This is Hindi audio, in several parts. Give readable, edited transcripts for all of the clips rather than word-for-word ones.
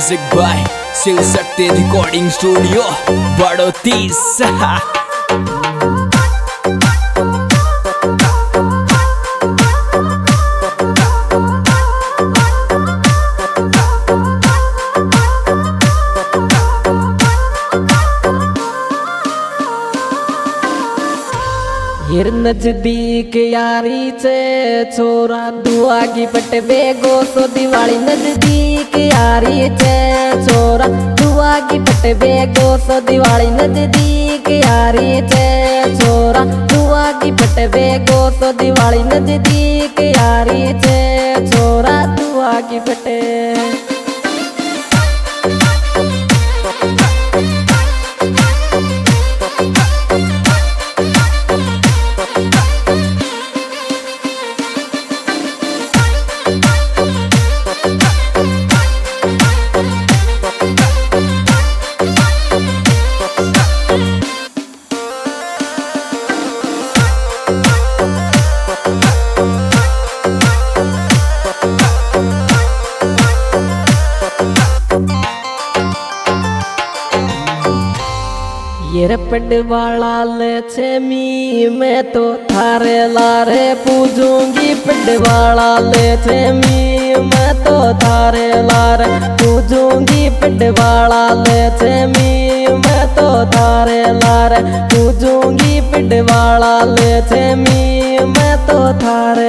Music by Shiv Shakti recording studio बड़ौती। हिर नजदीक यारी चे छोरा दुआ की पट बेगो सो दिवाली नजदीक यारी चे छोरा दुआ की पट बेगो सो दिवाली नजदीक यारी चे छोरा दुआ की पट बेगो सो दिवाली नजदीक यारी चे छोरा दुआ की पटे। ये पडवाला ले छेमी मैं तो थारे लारे पूजूंगी पडवाला ले छेमी मैं तो थारे लारे पूजूंगी पडवाला ले छेमी मैं तो थारे लारे पूजूंगी पडवाला ले छेमी मैं तो थारे।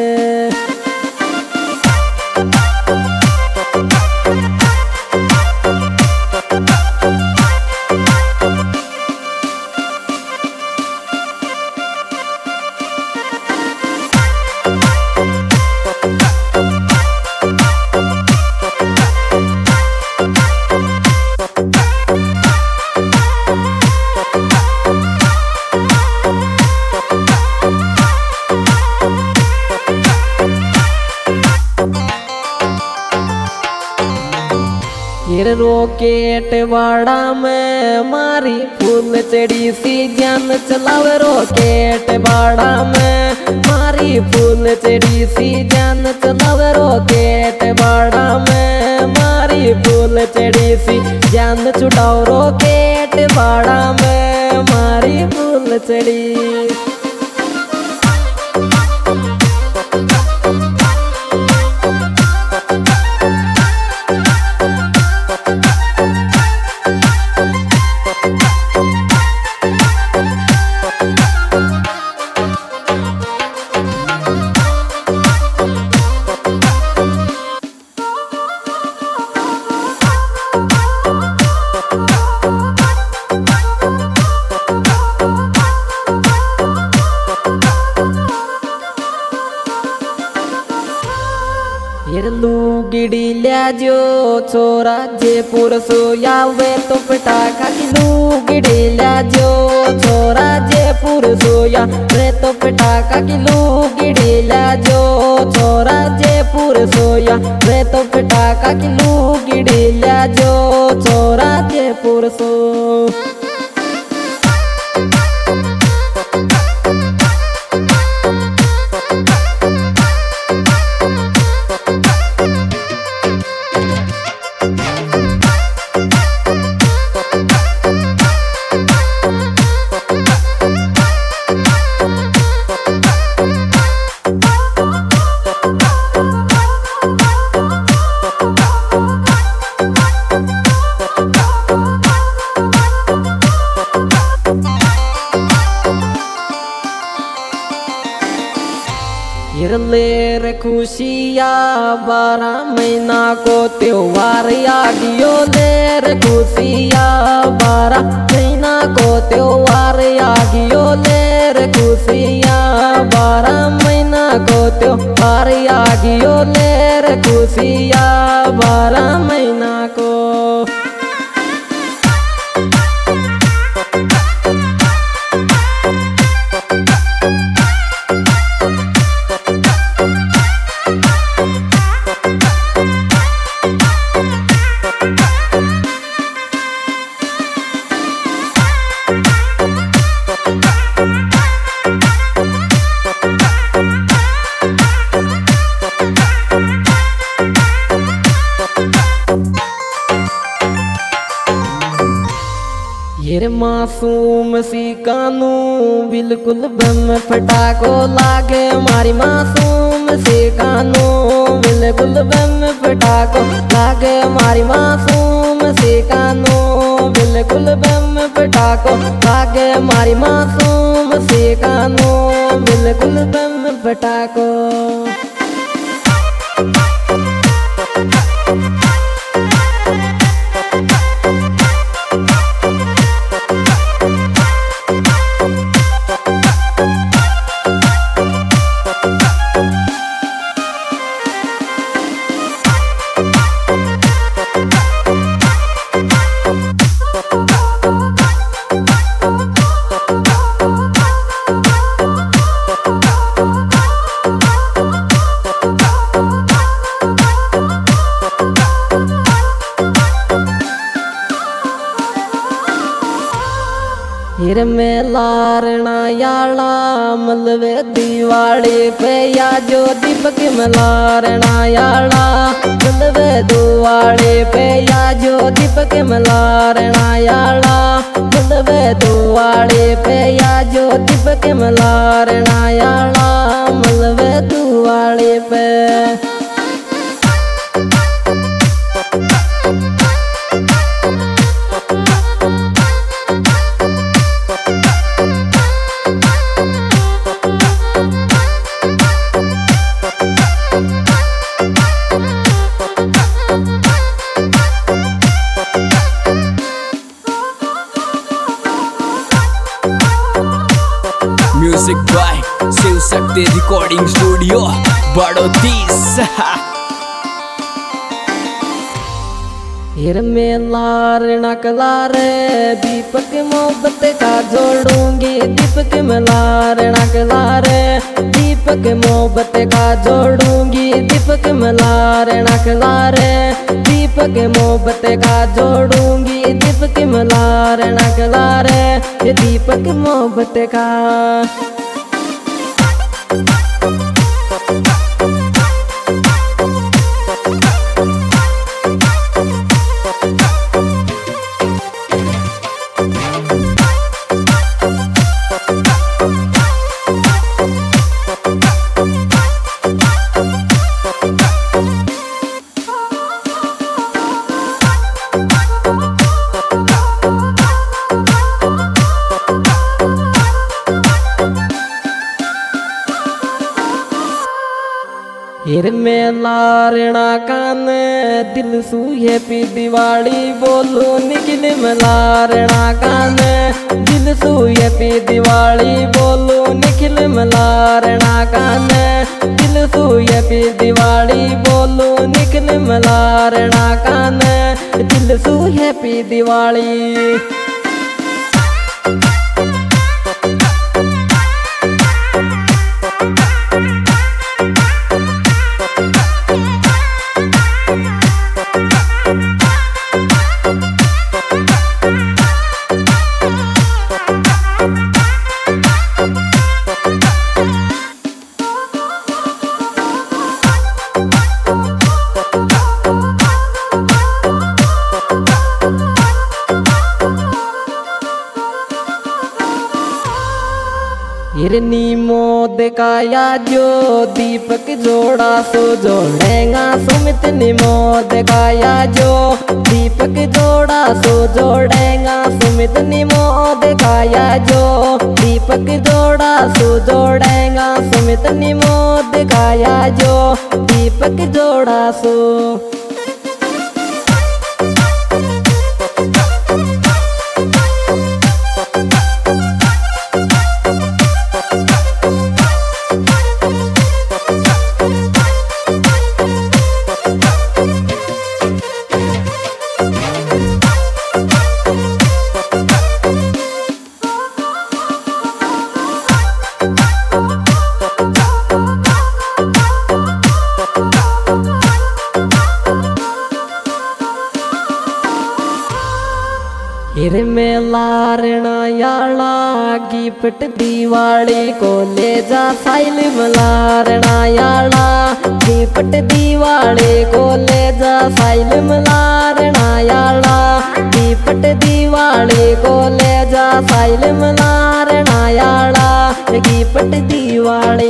हिर रोकेट वाड़ा में मारी फूल चढ़ी सी जान चलावे रोकेट वाड़ा में मारी फूल चढ़ी सी जान चलावे रोकेट वाड़ा में मारी फूल चढ़ी सी जान छुड़ाओ रोकेट वाड़ा में मारी फूल चढ़ी। लूगिड़ी लिया जो छोरा जयपुर सोया वे तो पटाखा की लूगिड़ी लिया जो छोरा जयपुर सोया वे तो पटाखा की लूगिड़ी लिया जो छोरा जयपुर सोया वे तो पटाखा की लूगिड़ी लिया जो छोरा जयपुर सो। हिरलेर खुशिया 12 महीना को त्योहार आ गयो लेर खुशिया 12 महीना को त्योहार आ गयो लेर खुशिया 12 महीना को त्योहार आ गयो लेर खुशिया 12 महीना को। हिर मासूम सी कानू बिल्कुल बम फटाको लागे मारी मासूम सी कानू बिल्कुल बम फटाको लागे मारी मासूम सी कानू बिल्कुल बम फटाको लागे मारी मासूम सी कानू बिल्कुल बम फटाको। हिर में लारना याला मलवे दिवाली पे या जो दीपक में लारना याला मलवे दिवाली पे या जो दीपक में लारना याला मलवे दिवाली पे या जो दीपक में लारना याला मलवे दिवाली पे। Music by Shiv Shakti recording studio बड़ौती। हिर में लारना कलारे दीपक मोहब्बत का जोड़ूंगी दीपक में लारना कलारे दीपक मोहब्बत का जोड़ूंगी दीपक में लारना कलारे दीपक मोहब्बत का जोड़ूंगी दीपक में लारना कलारे ये दीपक मोहब्बत का। हिर में लारना कान दिल सूहे पी दिवाली बोलो निखिल में लारना कान दिल सूहे पी दिवाली बोलो निखिल में लारना कान दिल सूहे पी दिवाली बोलो निखिल में लारना कान दिल सूहे पी दिवाली। हिरनी मोद काया जो दीपक जोड़ा सो जोड़ेगा सुमित निमोद काया जो दीपक जोड़ा सो जोड़ेगा सुमित निमोद काया जो दीपक जोड़ा सो जोड़ेगा सुमित निमोद काया जो दीपक जोड़ा सो। हिर में लारना याला गिफ्ट दिवाली को ले जा साइल में लारना याला गिफ्ट दिवाली को ले जा साइल में लारना याला गिफ्ट दिवाली को ले मलार नायाला की पट दीवाली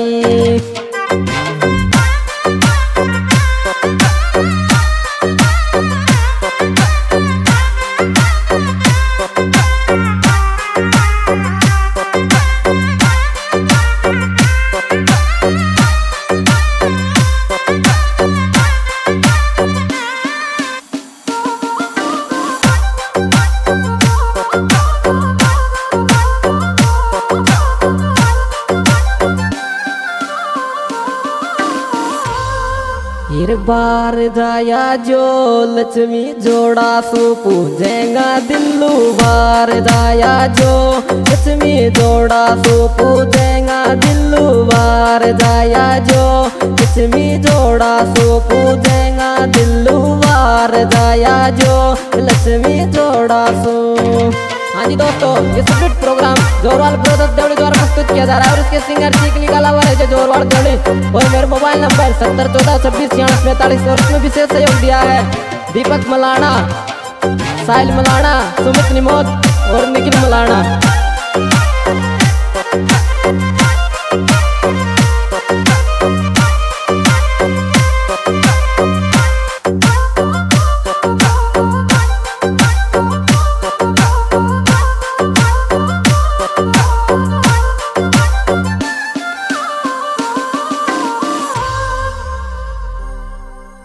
हिर बार जाया जो लक्ष्मी जोड़ा सो पूजेगा दिल्लू बार जाया जो लक्ष्मी जोड़ा सो पूजेगा दिल्लू बार जाया जो लक्ष्मी जोड़ा सो पूजेगा दिल्लू बार जाया जो लक्ष्मी जोड़ा सो। हाँ जी दोस्तों, ये split programme Jorwal brothers Devdi द्वारा प्रस्तुत किया जा रहा है और इसके सिंगर चिकली कलावर है जो जोरवाल देवड़ी और मेरे मोबाइल नंबर 7014264645 और इसमें विशेष सहयोग दिया है दीपक मलाना, साहिल मलाना, सुमित निमोद और निखिल मलाना।